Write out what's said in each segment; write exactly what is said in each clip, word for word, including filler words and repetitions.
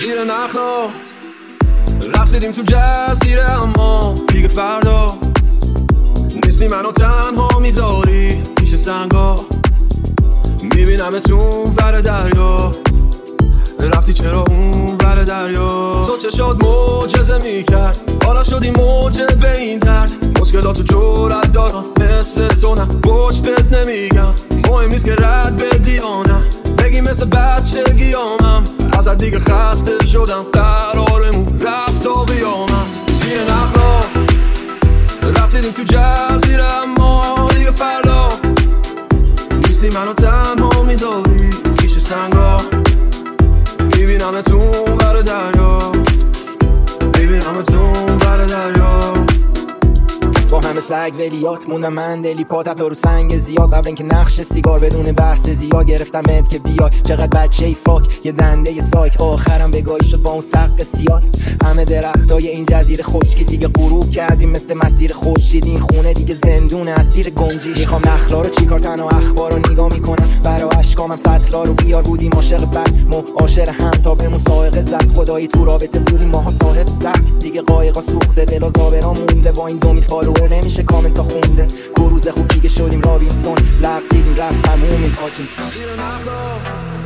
زیر نخلا رقصیدیم تو جزیره، اما دیگه فردا نیستی منو تنها میذاری پیش سنگا. میبینم تو ور دریا، رفتی چرا اون ور دریا؟ تو چه شد معجزه میکرد، حالا شدی موجه به این درد. مشکلاتو جرأت دارم مثل تو نه، پشتت نمیگم. مهم نیست که رد بدی یا نه، بگی مثل بچگی آمم. ازت دیگه خسته شدم، قرارمون رفت تا بیامم. زیر نخلا رفتیدیم تو جزیره، اما دیگه فردا نیستی منو تنها میذاری پیش سنگا. میبینم تو بر دریا، میبینم تو بر دریا. با همه سگ ولیات موندم من دلی پاتت رو سنگ زیاد. قبل اینکه نقش سیگار بدون بحث زیاد گرفتم ات که بیای. چقدر بچه ای فاک، یه دنده ی سایک. آخرم بگاهی شد با اون سقف سیاد. همه درختای این جزیره خشکی دیگه غروب کردیم، مثل مسیر خورشید. این خونه دیگه زندون اسیر گنجیش. میخوام نخلا رو چیکار تنها اخبار رو نگاه میکنم. برا اشکامم سطلا رو بیار. بودیم عاشق بد معاشر هم تا به مسائقه زد. خدایی تو رابطه بودیم ماها صاحب سبک. دیگه قایقا سوخته، دل و زابرا مونده. با این دومی فالوور نمیشه کامنت ها خونده. کروز خوب دیگه شدیم رابینسون، لغز دیدیم رفت تموم این پاکینسون. زیر نخلا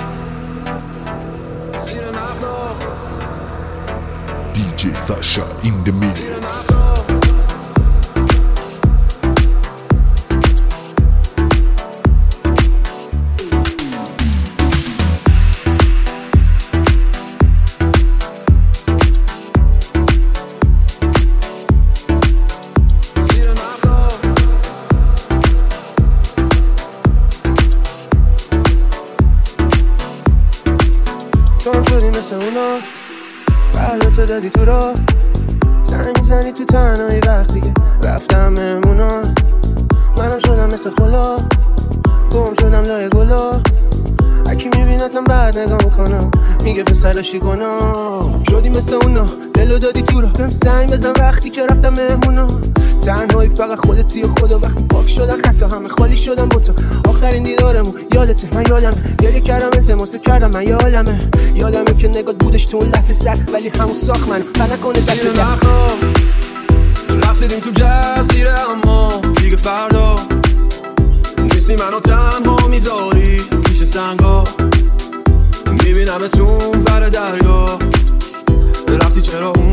زیر نخلا دی جی Sasha in the mix. مثل اونا بلا تو دادی تو را، زنگ زنی تو تنهایی وقتی که رفتم مهمونا. منم شدم مثل خلا، گم شدم لای گلا. اکی میبینتم بعد نگاه میکنم، میگه پسرشی گناه. شدی مثل اونا دلو دادی تو را، بهم زنگ بزن وقتی که رفتم مهمونا. تنهایی فقط خودتی و خدا. وقتی پاک شدن خطا همه خالی شدم با تو. آخرین دیدارمون یادته، من یادمه گریه کردم التماس کردم. من یادمه یادمه که نگات بودش تو اون لحظه سر، ولی همون ساخت منو پنه کنه دست در. رفتیدیم تو جزیره، اما دیگه فردا نیستی منو تنها میذاری پیش سنگا. میبینم تو ور دریا، رفتی چرا اون